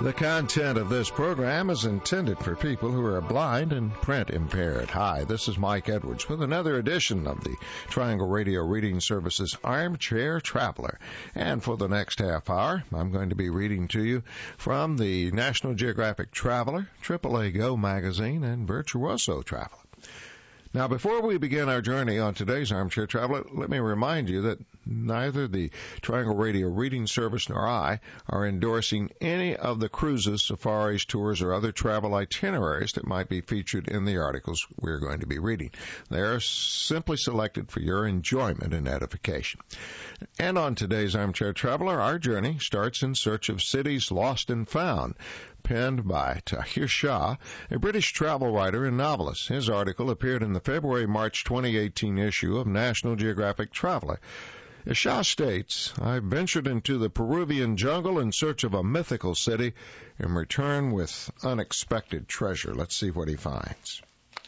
The content of this program is intended for people who are blind and print impaired. Hi, this is Mike Edwards with another edition of the Triangle Radio Reading Service's Armchair Traveler. And for the next half hour, I'm going to be reading to you from the National Geographic Traveler, AAA Go magazine, and Virtuoso Traveler. Now, before we begin our journey on today's Armchair Traveler, let me remind you that neither the Triangle Radio Reading Service nor I are endorsing any of the cruises, safaris, tours, or other travel itineraries that might be featured in the articles we're going to be reading. They are simply selected for your enjoyment and edification. And on today's Armchair Traveler, our journey starts in search of cities lost and found, penned by Tahir Shah, a British travel writer and novelist. His article appeared in the February-March 2018 issue of National Geographic Traveler. As Shah states, I ventured into the Peruvian jungle in search of a mythical city and return with unexpected treasure. Let's see what he finds.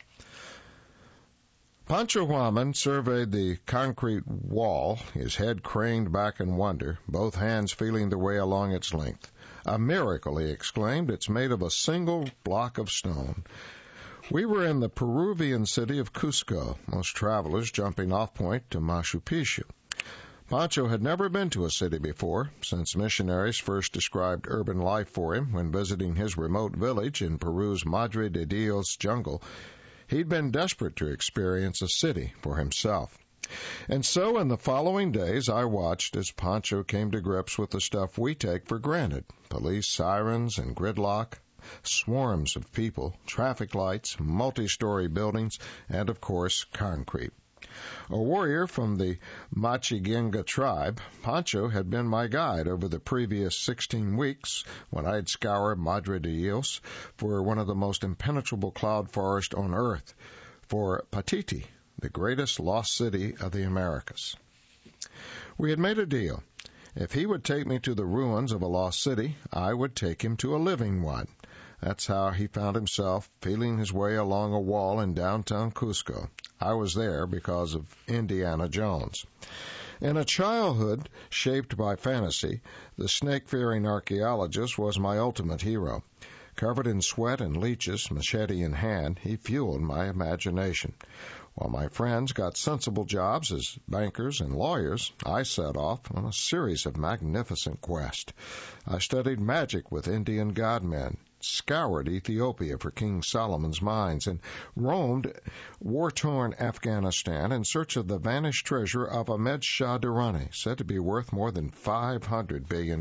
Pancho Huaman surveyed the concrete wall, his head craned back in wonder, both hands feeling the way along its length. A miracle, he exclaimed. It's made of a single block of stone. We were in the Peruvian city of Cusco, most travelers jumping off point to Machu Picchu. Pancho had never been to a city before, since missionaries first described urban life for him when visiting his remote village in Peru's Madre de Dios jungle. He'd been desperate to experience a city for himself. And so in the following days, I watched as Pancho came to grips with the stuff we take for granted: police sirens and gridlock, swarms of people, traffic lights, multi-story buildings, and, of course, concrete. A warrior from the Machigenga tribe, Pancho had been my guide over the previous 16 weeks when I'd scoured Madre de Dios for one of the most impenetrable cloud forests on Earth, for Patiti, the greatest lost city of the Americas. We had made a deal. If he would take me to the ruins of a lost city, I would take him to a living one. That's how he found himself feeling his way along a wall in downtown Cusco. I was there because of Indiana Jones. In a childhood shaped by fantasy, the snake-fearing archaeologist was my ultimate hero. Covered in sweat and leeches, machete in hand, he fueled my imagination. While my friends got sensible jobs as bankers and lawyers, I set off on a series of magnificent quests. I studied magic with Indian godmen, scoured Ethiopia for King Solomon's mines, and roamed war-torn Afghanistan in search of the vanished treasure of Ahmed Shah Durrani, said to be worth more than $500 billion.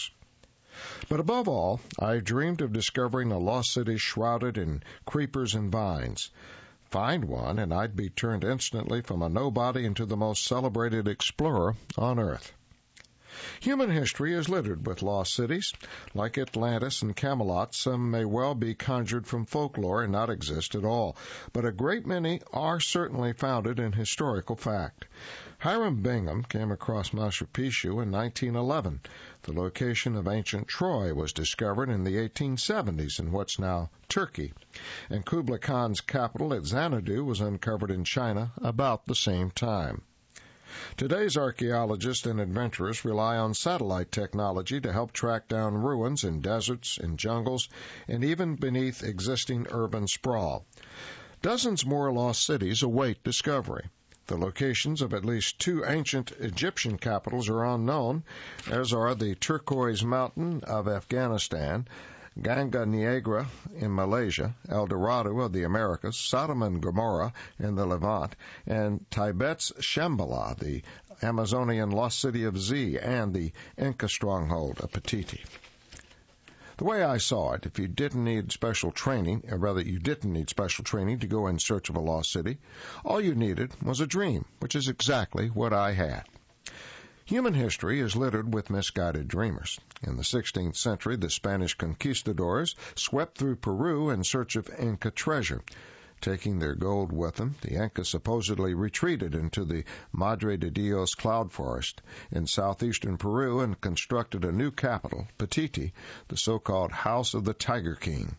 But above all, I dreamed of discovering a lost city shrouded in creepers and vines. Find one, and I'd be turned instantly from a nobody into the most celebrated explorer on Earth. Human history is littered with lost cities. Like Atlantis and Camelot, some may well be conjured from folklore and not exist at all, but a great many are certainly founded in historical fact. Hiram Bingham came across Machu Picchu in 1911. The location of ancient Troy was discovered in the 1870s in what's now Turkey, and Kublai Khan's capital at Xanadu was uncovered in China about the same time. Today's archaeologists and adventurers rely on satellite technology to help track down ruins in deserts, in jungles, and even beneath existing urban sprawl. Dozens more lost cities await discovery. The locations of at least 2 ancient Egyptian capitals are unknown, as are the Turquoise Mountain of Afghanistan, Ganga Niagara in Malaysia, El Dorado of the Americas, Sodom and Gomorrah in the Levant, and Tibet's Shambhala, the Amazonian lost city of Z, and the Inca stronghold of Patiti. The way I saw it, if you didn't need special training, or rather you didn't need special training to go in search of a lost city, all you needed was a dream, which is exactly what I had. Human history is littered with misguided dreamers. In the 16th century, the Spanish conquistadors swept through Peru in search of Inca treasure. Taking their gold with them, the Incas supposedly retreated into the Madre de Dios cloud forest in southeastern Peru and constructed a new capital, Patiti, the so-called House of the Tiger King.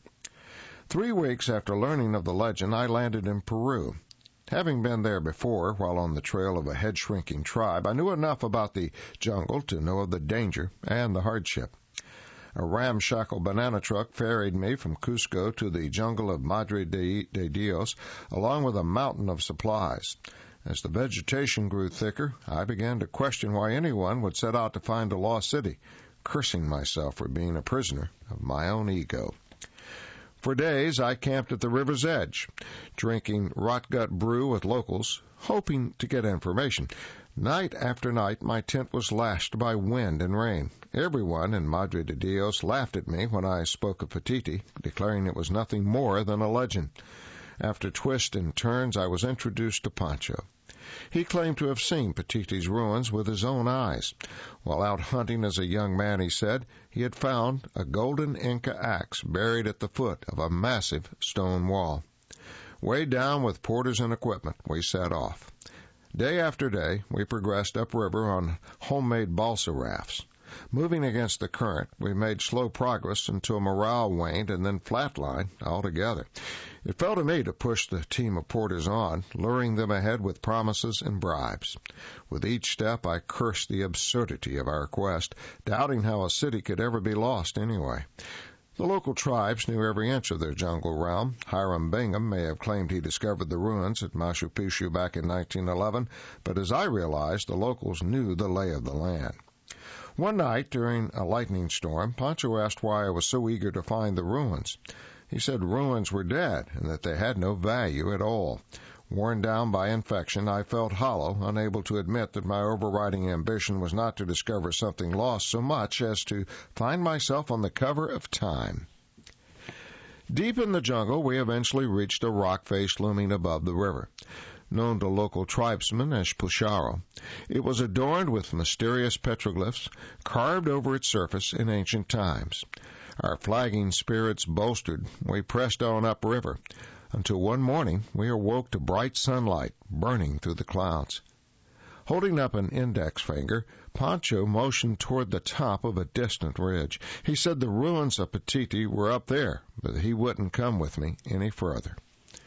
3 weeks after learning of the legend, I landed in Peru. Having been there before, while on the trail of a head-shrinking tribe, I knew enough about the jungle to know of the danger and the hardship. A ramshackle banana truck ferried me from Cusco to the jungle of Madre de Dios, along with a mountain of supplies. As the vegetation grew thicker, I began to question why anyone would set out to find a lost city, cursing myself for being a prisoner of my own ego. For days, I camped at the river's edge, drinking rot-gut brew with locals, hoping to get information. Night after night, my tent was lashed by wind and rain. Everyone in Madre de Dios laughed at me when I spoke of Patiti, declaring it was nothing more than a legend. After twists and turns, I was introduced to Pancho. He claimed to have seen Patiti's ruins with his own eyes. While out hunting as a young man, he said, he had found a golden Inca axe buried at the foot of a massive stone wall. Weighed down with porters and equipment, we set off. Day after day, we progressed upriver on homemade balsa rafts. Moving against the current, we made slow progress until morale waned and then flatlined altogether. It fell to me to push the team of porters on, luring them ahead with promises and bribes. With each step, I cursed the absurdity of our quest, doubting how a city could ever be lost anyway. The local tribes knew every inch of their jungle realm. Hiram Bingham may have claimed he discovered the ruins at Machu Picchu back in 1911, but as I realized, the locals knew the lay of the land. One night, during a lightning storm, Pancho asked why I was so eager to find the ruins. He said ruins were dead and that they had no value at all. Worn down by infection, I felt hollow, unable to admit that my overriding ambition was not to discover something lost so much as to find myself on the cover of Time. Deep in the jungle, we eventually reached a rock face looming above the river, known to local tribesmen as Pucharo. It was adorned with mysterious petroglyphs carved over its surface in ancient times. Our flagging spirits bolstered, we pressed on upriver, until one morning we awoke to bright sunlight burning through the clouds. Holding up an index finger, Pancho motioned toward the top of a distant ridge. He said the ruins of Patiti were up there, but he wouldn't come with me any further.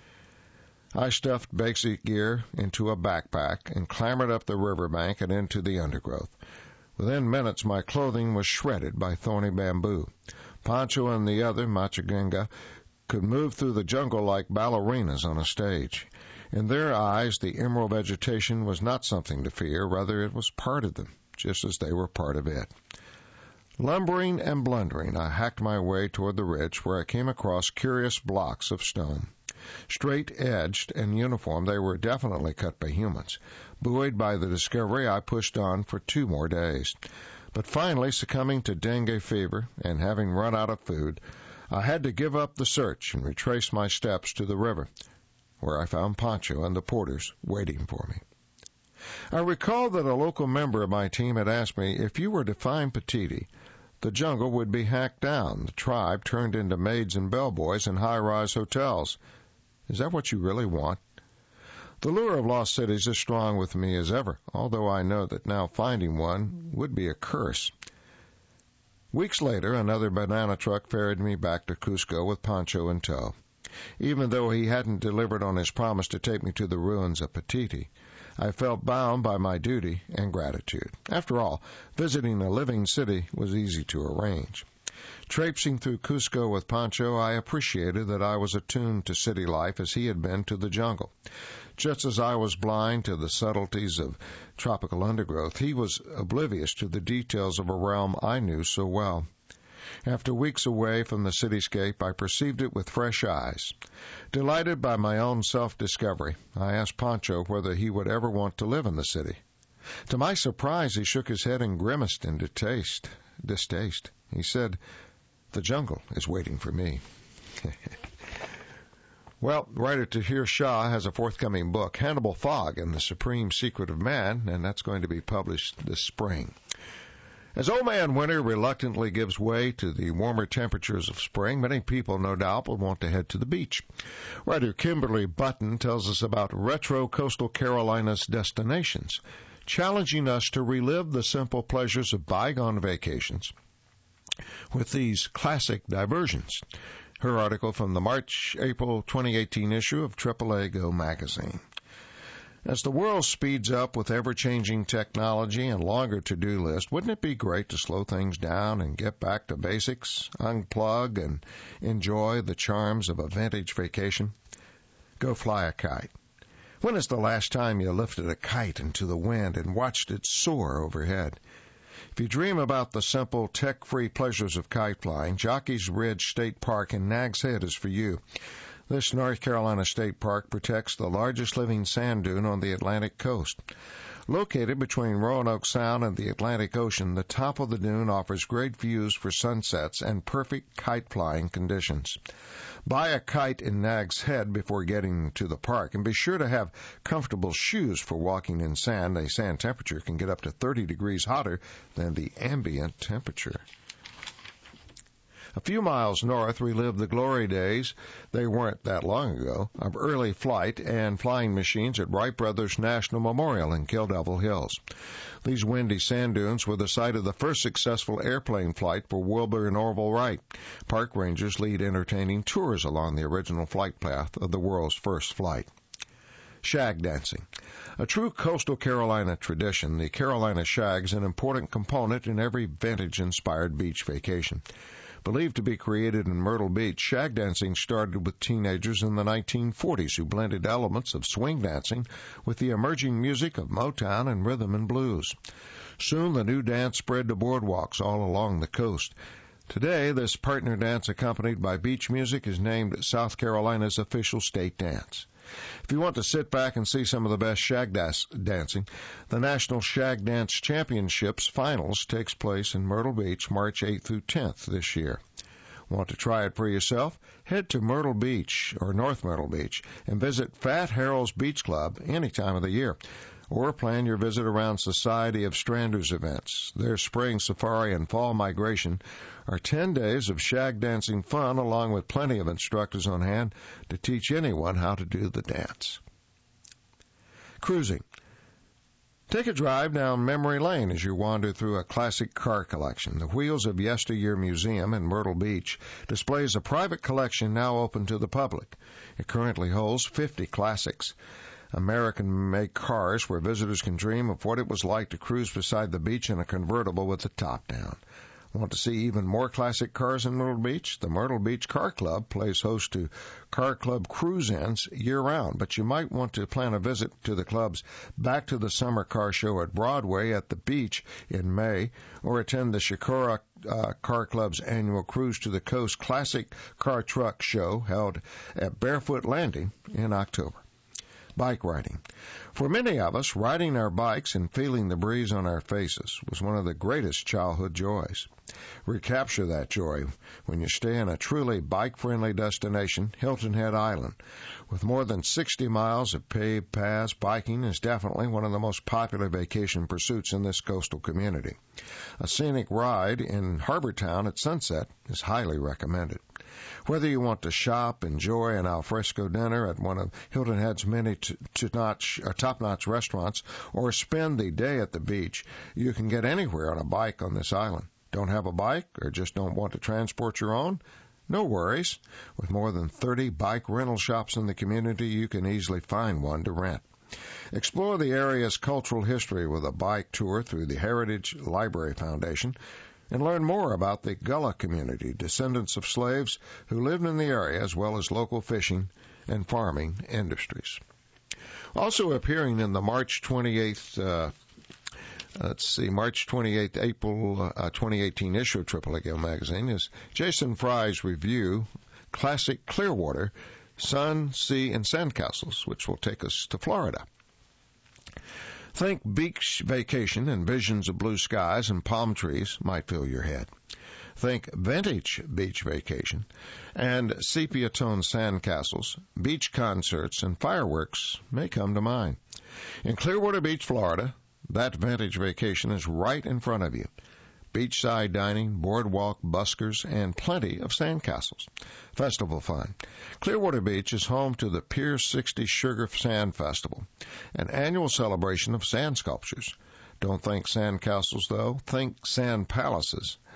I stuffed basic gear into a backpack and clambered up the riverbank and into the undergrowth. Within minutes, my clothing was shredded by thorny bamboo. Pancho and the other Machigenga could move through the jungle like ballerinas on a stage. In their eyes, the emerald vegetation was not something to fear, rather it was part of them, just as they were part of it. Lumbering and blundering, I hacked my way toward the ridge where I came across curious blocks of stone. Straight-edged and uniform, they were definitely cut by humans. Buoyed by the discovery, I pushed on for 2 more days. But finally, succumbing to dengue fever and having run out of food, I had to give up the search and retrace my steps to the river, where I found Pancho and the porters waiting for me. I recall that a local member of my team had asked me, if you were to find Patiti, the jungle would be hacked down, the tribe turned into maids and bellboys in high-rise hotels. Is that what you really want? The lure of lost cities is strong with me as ever, although I know that now finding one would be a curse. Weeks later, another banana truck ferried me back to Cusco with Pancho in tow. Even though he hadn't delivered on his promise to take me to the ruins of Patiti, I felt bound by my duty and gratitude. After all, visiting a living city was easy to arrange. Traipsing through Cusco with Pancho, I appreciated that I was attuned to city life as he had been to the jungle. Just as I was blind to the subtleties of tropical undergrowth, he was oblivious to the details of a realm I knew so well. After weeks away from the cityscape, I perceived it with fresh eyes. Delighted by my own self-discovery, I asked Pancho whether he would ever want to live in the city. To my surprise, he shook his head and grimaced in distaste. He said, "The jungle is waiting for me." Well, writer Tahir Shah has a forthcoming book, Hannibal Fogg and the Supreme Secret of Man, and that's going to be published this spring. As Old Man Winter reluctantly gives way to the warmer temperatures of spring, many people, no doubt, will want to head to the beach. Writer Kimberly Button tells us about retro coastal Carolinas destinations, challenging us to relive the simple pleasures of bygone vacations with these classic diversions. Her article from the March-April 2018 issue of AAA Go magazine. As the world speeds up with ever-changing technology and longer to-do lists, wouldn't it be great to slow things down and get back to basics, unplug, and enjoy the charms of a vintage vacation? Go fly a kite. When is the last time you lifted a kite into the wind and watched it soar overhead? If you dream about the simple, tech-free pleasures of kite flying, Jockey's Ridge State Park in Nags Head is for you. This North Carolina state park protects the largest living sand dune on the Atlantic coast. Located between Roanoke Sound and the Atlantic Ocean, the top of the dune offers great views for sunsets and perfect kite flying conditions. Buy a kite in Nags Head before getting to the park, and be sure to have comfortable shoes for walking in sand. A sand temperature can get up to 30 degrees hotter than the ambient temperature. A few miles north, we live the glory days, they weren't that long ago, of early flight and flying machines at Wright Brothers National Memorial in Kill Devil Hills. These windy sand dunes were the site of the first successful airplane flight for Wilbur and Orville Wright. Park rangers lead entertaining tours along the original flight path of the world's first flight. Shag dancing. A true coastal Carolina tradition, the Carolina Shag is an important component in every vintage-inspired beach vacation. Believed to be created in Myrtle Beach, shag dancing started with teenagers in the 1940s who blended elements of swing dancing with the emerging music of Motown and rhythm and blues. Soon the new dance spread to boardwalks all along the coast. Today, this partner dance accompanied by beach music is named South Carolina's official state dance. If you want to sit back and see some of the best shag dancing, the National Shag Dance Championships Finals takes place in Myrtle Beach March 8th through 10th this year. Want to try it for yourself? Head to Myrtle Beach or North Myrtle Beach and visit Fat Harold's Beach Club any time of the year. Or plan your visit around Society of Stranders events. Their spring safari and fall migration are 10 days of shag dancing fun, along with plenty of instructors on hand to teach anyone how to do the dance. Cruising. Take a drive down memory lane as you wander through a classic car collection. The Wheels of Yesteryear Museum in Myrtle Beach displays a private collection now open to the public. It currently holds 50 classics. American-made cars where visitors can dream of what it was like to cruise beside the beach in a convertible with the top down. Want to see even more classic cars in Myrtle Beach? The Myrtle Beach Car Club plays host to Car Club cruise-ins year-round, but you might want to plan a visit to the club's Back to the Summer Car Show at Broadway at the beach in May, or attend the Shakora Car Club's annual Cruise to the Coast Classic Car Truck Show held at Barefoot Landing in October. Bike riding. For many of us, riding our bikes and feeling the breeze on our faces was one of the greatest childhood joys. Recapture that joy when you stay in a truly bike-friendly destination, Hilton Head Island. With more than 60 miles of paved paths, biking is definitely one of the most popular vacation pursuits in this coastal community. A scenic ride in Harbortown at sunset is highly recommended. Whether you want to shop, enjoy an alfresco dinner at one of Hilton Head's many top-notch restaurants, or spend the day at the beach, you can get anywhere on a bike on this island. Don't have a bike or just don't want to transport your own? No worries. With more than 30 bike rental shops in the community, you can easily find one to rent. Explore the area's cultural history with a bike tour through the Heritage Library Foundation, and learn more about the Gullah community, descendants of slaves who lived in the area, as well as local fishing and farming industries. Also appearing in the March 28th, April 2018 issue of Triple A Gill magazine is Jason Fry's review, Classic Clearwater, Sun, Sea, and Sandcastles, which will take us to Florida. Think beach vacation and visions of blue skies and palm trees might fill your head. Think vintage beach vacation and sepia-toned sandcastles, beach concerts, and fireworks may come to mind. In Clearwater Beach, Florida, that vintage vacation is right in front of you. Beachside dining, boardwalk buskers, and plenty of sandcastles. Festival fun. Clearwater Beach is home to the Pier 60 Sugar Sand Festival, an annual celebration of sand sculptures. Don't think sandcastles, though. Think sand palaces.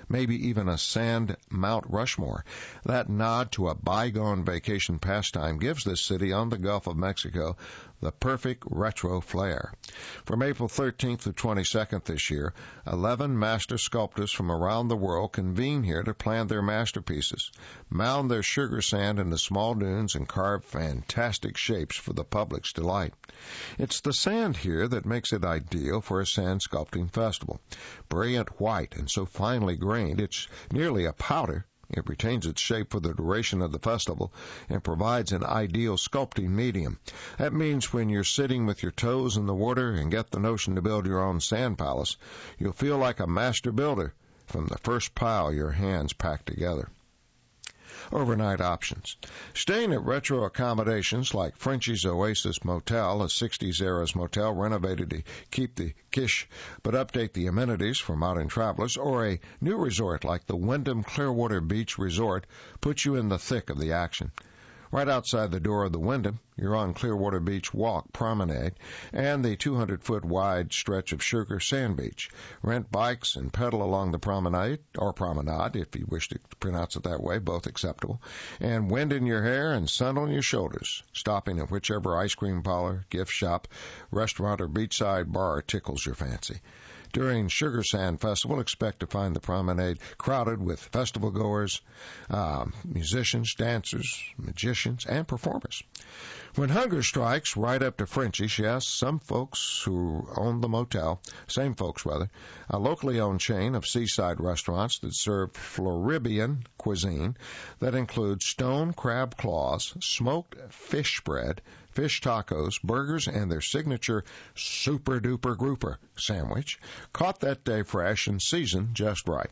maybe even a sand Mount Rushmore. That nod to a bygone vacation pastime gives this city on the Gulf of Mexico the perfect retro flair. From April 13th to 22nd this year, 11 master sculptors from around the world convene here to plan their masterpieces, mound their sugar sand into small dunes, and carve fantastic shapes for the public's delight. It's the sand here that makes it ideal for a sand sculpting festival. Brilliant white and so finely grained it's nearly a powder. It retains its shape for the duration of the festival and provides an ideal sculpting medium. That means when you're sitting with your toes in the water and get the notion to build your own sand palace, you'll feel like a master builder from the first pile your hands pack together. Overnight options. Staying at retro accommodations like Frenchie's Oasis Motel, a 60s-era motel renovated to keep the kish but update the amenities for modern travelers, or a new resort like the Wyndham Clearwater Beach Resort puts you in the thick of the action. Right outside the door of the Wyndham, you're on Clearwater Beach Walk Promenade and the 200-foot wide stretch of Sugar Sand Beach. Rent bikes and pedal along the promenade, or promenade if you wish to pronounce it that way, both acceptable, and wind in your hair and sun on your shoulders, stopping at whichever ice cream parlor, gift shop, restaurant, or beachside bar tickles your fancy. During Sugar Sand Festival, expect to find the promenade crowded with festival-goers, musicians, dancers, magicians, and performers. When hunger strikes, right up to Frenchie's, yes, some folks who own the motel, same folks rather, a locally owned chain of seaside restaurants that serve Floridian cuisine that includes stone crab claws, smoked fish spread, fish tacos, burgers, and their signature Super Duper Grouper sandwich, caught that day fresh and seasoned just right.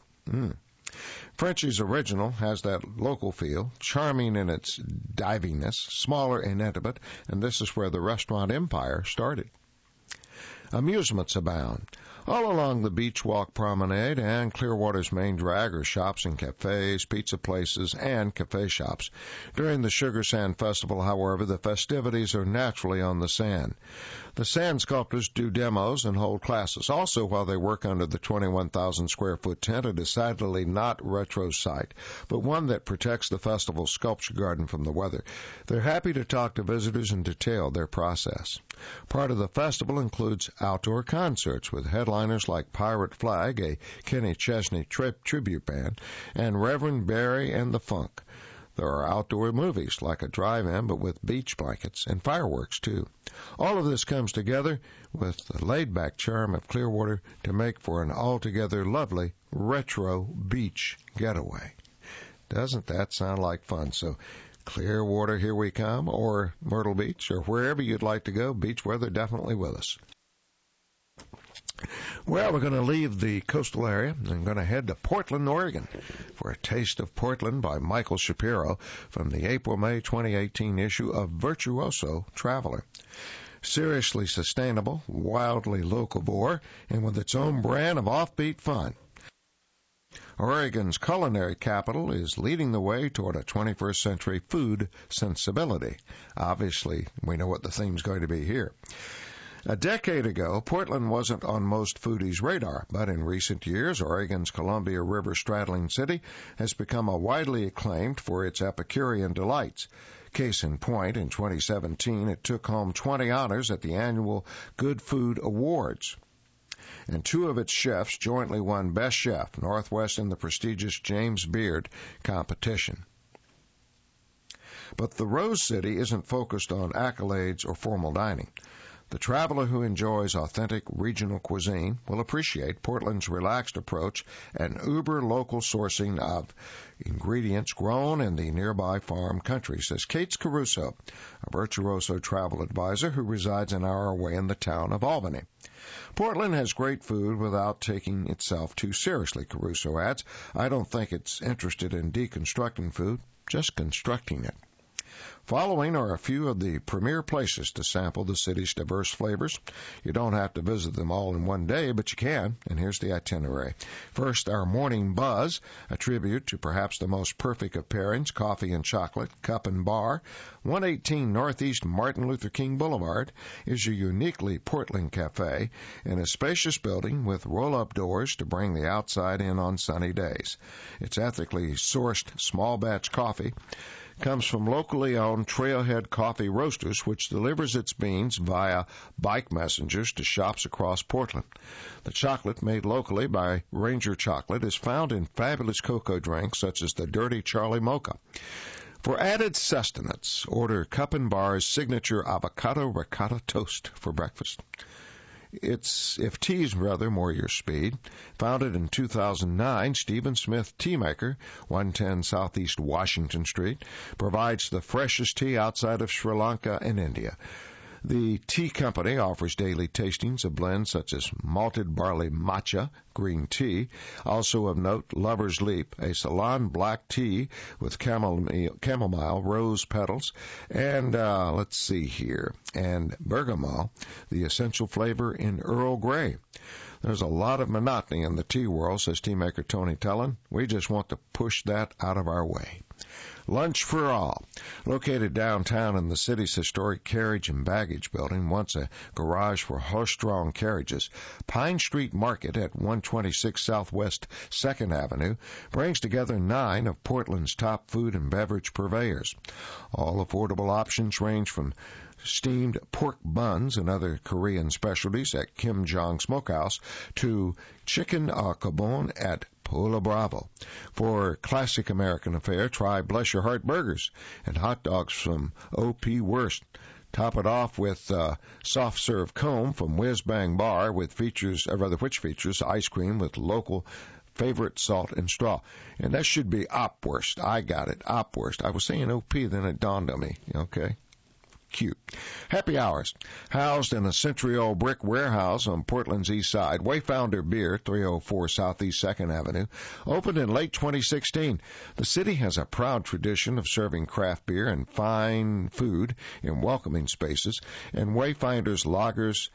Frenchie's Original has that local feel, charming in its diviness, smaller and intimate, and this is where the restaurant empire started. Amusements abound. All along the Beach Walk Promenade and Clearwater's main drag are shops and cafes, pizza places, and cafe shops. During the Sugar Sand Festival, however, the festivities are naturally on the sand. The sand sculptors do demos and hold classes. Also, while they work under the 21,000-square-foot tent, a decidedly not retro site, but one that protects the festival's sculpture garden from the weather. They're happy to talk to visitors and detail their process. Part of the festival includes outdoor concerts with headliners like Pirate Flag, a Kenny Chesney tribute band, and Reverend Barry and the Funk. There are outdoor movies like a drive-in but with beach blankets and fireworks too. All of this comes together with the laid-back charm of Clearwater to make for an altogether lovely retro beach getaway. Doesn't that sound like fun? So Clearwater, here we come, or Myrtle Beach, or wherever you'd like to go, beach weather definitely with us. Well, we're going to leave the coastal area and going to head to Portland, Oregon for a taste of Portland by Michael Shapiro from the April-May 2018 issue of Virtuoso Traveler. Seriously sustainable, wildly locavore, and with its own brand of offbeat fun. Oregon's culinary capital is leading the way toward a 21st century food sensibility. Obviously, we know what the theme's going to be here. A decade ago, Portland wasn't on most foodies' radar, but in recent years, Oregon's Columbia River-straddling city has become widely acclaimed for its Epicurean delights. Case in point, in 2017, it took home 20 honors at the annual Good Food Awards. And two of its chefs jointly won Best Chef, Northwest in the prestigious James Beard competition. But the Rose City isn't focused on accolades or formal dining. The traveler who enjoys authentic regional cuisine will appreciate Portland's relaxed approach and uber-local sourcing of ingredients grown in the nearby farm country, says Kate Caruso, a Virtuoso travel advisor who resides an hour away in the town of Albany. Portland has great food without taking itself too seriously, Caruso adds. I don't think it's interested in deconstructing food, just constructing it. Following are a few of the premier places to sample the city's diverse flavors. You don't have to visit them all in one day, but you can, and here's the itinerary. First, our morning buzz, a tribute to perhaps the most perfect of pairings, coffee and chocolate, Cup and Bar. 118 Northeast Martin Luther King Boulevard is a uniquely Portland cafe in a spacious building with roll-up doors to bring the outside in on sunny days. It's ethically sourced small batch coffee. Comes from locally owned Trailhead Coffee Roasters, which delivers its beans via bike messengers to shops across Portland. The chocolate, made locally by Ranger Chocolate, is found in fabulous cocoa drinks such as the Dirty Charlie Mocha. For added sustenance, order Cup and Bar's signature avocado ricotta toast for breakfast. It's, if tea's rather more your speed. Founded in 2009, Stephen Smith Tea Maker, 110 Southeast Washington Street, provides the freshest tea outside of Sri Lanka and India. The tea company offers daily tastings of blends such as malted barley matcha, green tea. Also of note, Lover's Leap, a Ceylon black tea with chamomile rose petals, and and bergamot, the essential flavor in Earl Grey. There's a lot of monotony in the tea world, says tea maker Tony Tellin. We just want to push that out of our way. Lunch for All, located downtown in the city's historic carriage and baggage building, once a garage for horse-drawn carriages, Pine Street Market at 126 Southwest 2nd Avenue brings together 9 of Portland's top food and beverage purveyors. All affordable options range from steamed pork buns and other Korean specialties at Kim Jong Smokehouse to chicken au cabane at Pula Bravo. For classic American fare, try Bless Your Heart burgers and hot dogs from O.P. Wurst. Top it off with soft serve comb from Whiz Bang Bar, which features ice cream with local favorite salt and straw. And that should be Opwurst. I got it, Opwurst. I was saying O.P., then it dawned on me. Okay. Cute. Happy Hours, housed in a century-old brick warehouse on Portland's east side. Wayfounder Beer, 304 Southeast 2nd Avenue, opened in late 2016. The city has a proud tradition of serving craft beer and fine food in welcoming spaces, and Wayfinder's lagers,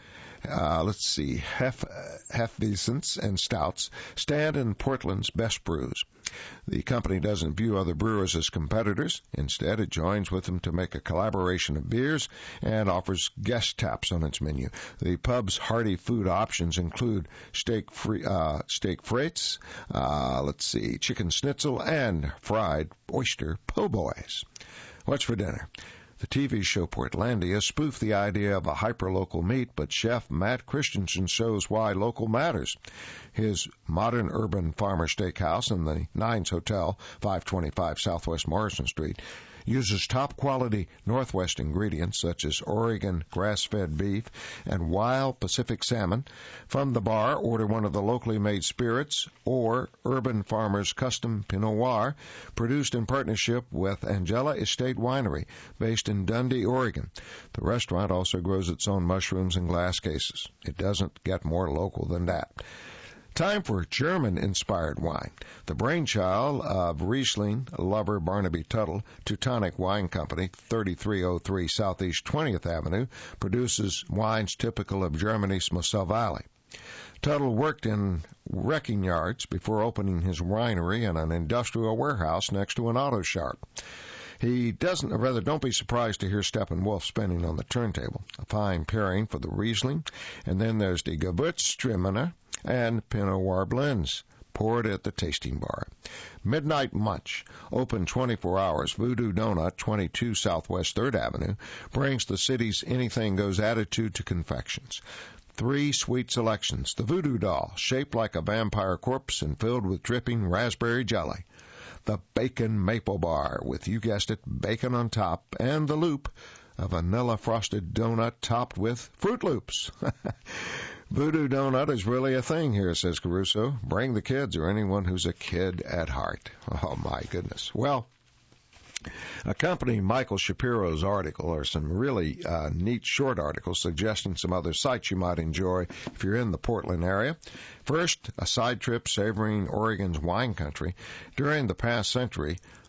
Hefeweizens and stouts stand in Portland's best brews. The company doesn't view other brewers as competitors. Instead, it joins with them to make a collaboration of beers and offers guest taps on its menu. The pub's hearty food options include steak frites, chicken schnitzel, and fried oyster po' boys. What's for dinner? The TV show Portlandia spoofed the idea of a hyper-local meat, but chef Matt Christensen shows why local matters. His modern urban farmer steakhouse in the Nines Hotel, 525 Southwest Morrison Street, uses top-quality Northwest ingredients such as Oregon grass-fed beef and wild Pacific salmon. From the bar, order one of the locally made spirits or Urban Farmer's Custom Pinot Noir, produced in partnership with Angela Estate Winery, based in Dundee, Oregon. The restaurant also grows its own mushrooms in glass cases. It doesn't get more local than that. Time for German-inspired wine. The brainchild of Riesling lover Barnaby Tuttle, Teutonic Wine Company, 3303 Southeast 20th Avenue, produces wines typical of Germany's Moselle Valley. Tuttle worked in wrecking yards before opening his winery in an industrial warehouse next to an auto shop. Don't be surprised to hear Steppenwolf spinning on the turntable. A fine pairing for the Riesling. And then there's the Gewürztraminer and Pinot Noir blends, poured at the tasting bar. Midnight Munch, open 24 hours. Voodoo Donut, 22 Southwest 3rd Avenue, brings the city's anything-goes attitude to confections. 3 sweet selections. The Voodoo Doll, shaped like a vampire corpse and filled with dripping raspberry jelly. The Bacon Maple Bar, with, you guessed it, bacon on top, and the Loop, a vanilla-frosted donut topped with Fruit Loops. Voodoo Donut is really a thing here, says Caruso. Bring the kids or anyone who's a kid at heart. Oh, my goodness. Well, accompanying Michael Shapiro's article are some really neat short articles suggesting some other sites you might enjoy if you're in the Portland area. First, a side trip savoring Oregon's wine country. During the past century,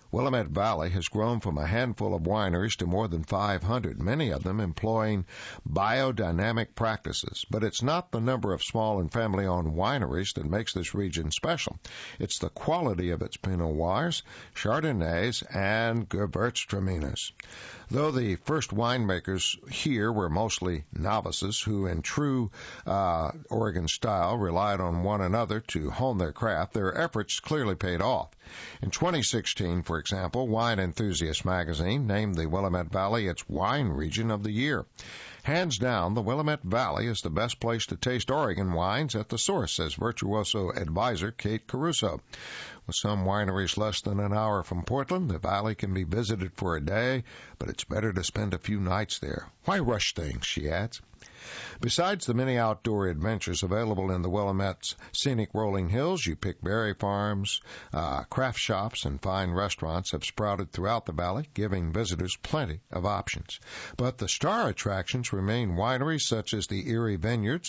Willamette Valley has grown from a handful of wineries to more than 500, many of them employing biodynamic practices. But it's not the number of small and family-owned wineries that makes this region special. It's the quality of its Pinot Noirs, Chardonnays, and Gewürztraminer. Though the first winemakers here were mostly novices who, in true Oregon style, relied on one another to hone their craft, their efforts clearly paid off. In 2016, for example, Wine Enthusiast magazine named the Willamette Valley its Wine Region of the Year. Hands down, the Willamette Valley is the best place to taste Oregon wines at the source, says Virtuoso advisor Kate Caruso. With some wineries less than an hour from Portland, the valley can be visited for a day, but it's better to spend a few nights there. Why rush things, she adds. Besides the many outdoor adventures available in the Willamette's scenic rolling hills, you pick berry farms, craft shops, and fine restaurants have sprouted throughout the valley, giving visitors plenty of options. But the star attractions remain wineries such as the Erie Vineyards,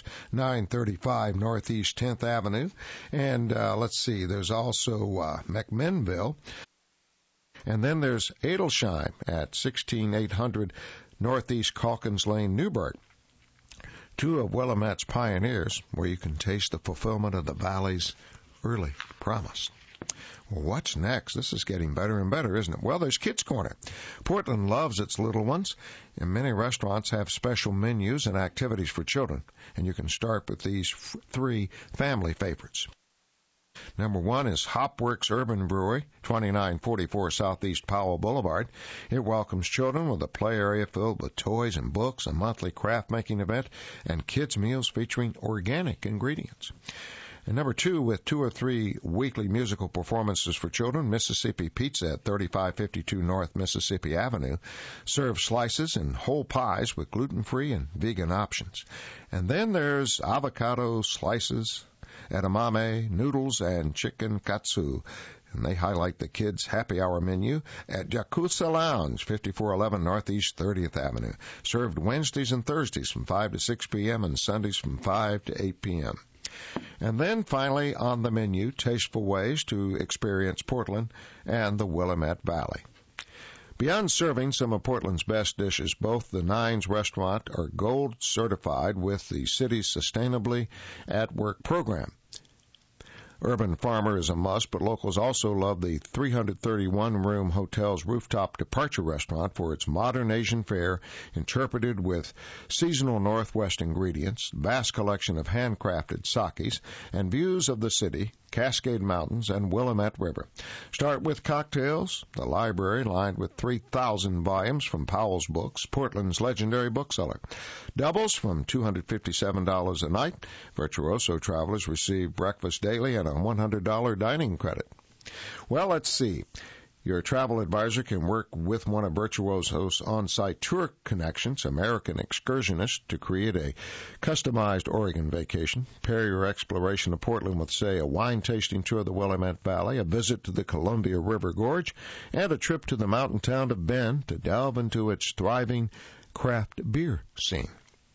935 Northeast 10th Avenue, and there's also McMinnville. And then there's Adelsheim at 16800 Northeast Calkins Lane, Newburgh. Two of Willamette's pioneers, where you can taste the fulfillment of the valley's early promise. Well, what's next? This is getting better and better, isn't it? Well, there's Kids Corner. Portland loves its little ones, and many restaurants have special menus and activities for children. And you can start with these three family favorites. Number one is Hopworks Urban Brewery, 2944 Southeast Powell Boulevard. It welcomes children with a play area filled with toys and books, a monthly craft-making event, and kids' meals featuring organic ingredients. And number two, with 2 or 3 weekly musical performances for children, Mississippi Pizza at 3552 North Mississippi Avenue serves slices and whole pies with gluten-free and vegan options. And then there's avocado slices, edamame, noodles, and chicken katsu. And they highlight the kids' happy hour menu at Yakuza Lounge, 5411 Northeast 30th Avenue. Served Wednesdays and Thursdays from 5 to 6 p.m. and Sundays from 5 to 8 p.m. And then finally on the menu, tasteful ways to experience Portland and the Willamette Valley. Beyond serving some of Portland's best dishes, both the Nines restaurant are gold certified with the city's Sustainably at Work program. Urban Farmer is a must, but locals also love the 331-room hotel's rooftop departure restaurant for its modern Asian fare interpreted with seasonal Northwest ingredients, vast collection of handcrafted sakis, and views of the city, Cascade Mountains, and Willamette River. Start with cocktails, the library lined with 3,000 volumes from Powell's Books, Portland's legendary bookseller. Doubles from $257 a night. Virtuoso travelers receive breakfast daily and a $100 dining credit. Well, let's see. Your travel advisor can work with one of Virtuoso's on-site tour connections, American Excursionists, to create a customized Oregon vacation. Pair your exploration of Portland with, say, a wine tasting tour of the Willamette Valley, a visit to the Columbia River Gorge, and a trip to the mountain town of Bend to delve into its thriving craft beer scene.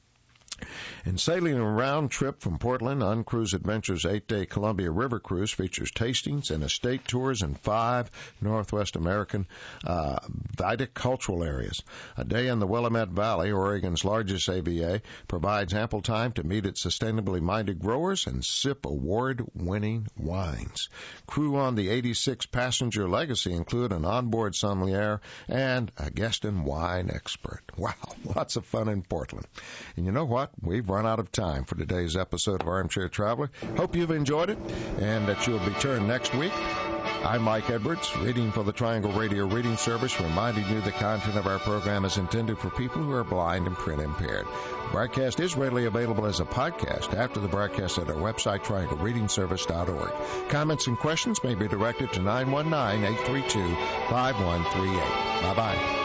And sailing a round trip from Portland, Uncruise Adventures 8-day Columbia River Cruise features tastings and estate tours in 5 Northwest American viticultural areas. A day in the Willamette Valley, Oregon's largest AVA, provides ample time to meet its sustainably minded growers and sip award-winning wines. Crew on the 86-passenger Legacy include an onboard sommelier and a guest and wine expert. Wow, lots of fun in Portland. And you know what? We've run out of time for today's episode of Armchair Traveler. Hope you've enjoyed it and that you'll return next week. I'm Mike Edwards, reading for the Triangle Radio Reading Service, reminding you the content of our program is intended for people who are blind and print impaired. The broadcast is readily available as a podcast after the broadcast at our website, trianglereadingservice.org. Comments and questions may be directed to 919-832-5138. Bye-bye.